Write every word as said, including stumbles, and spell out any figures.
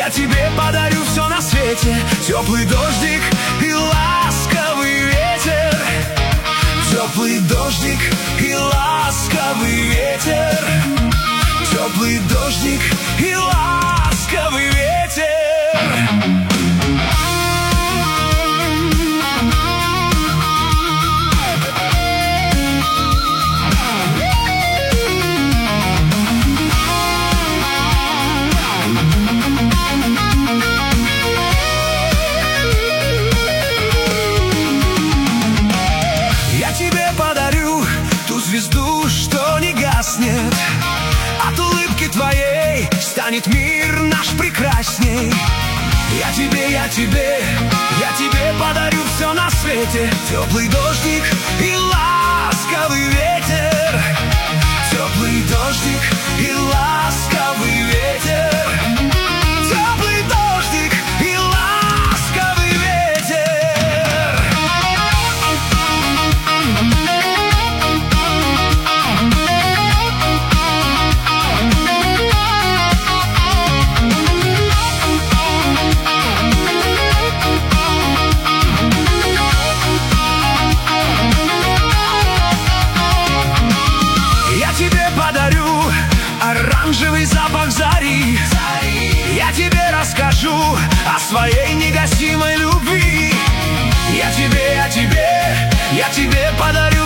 Я тебе подарю все на свете: теплый дождик и ласковый ветер. Теплый дождик и ласковый ветер. Теплый дождик и ласковый ветер. Я тебе подарю ту звезду, что не гаснет. От улыбки твоей станет мир наш прекрасней. Я тебе, я тебе, я тебе подарю все на свете: теплый дождик и ласковый ветер. Теплый дождик и ласковый ветер. Теплый дождик и ласковый ветер. Я тебе подарю оранжевый запах зари. Я тебе расскажу о своей негасимой любви. Я тебе, я тебе, я тебе подарю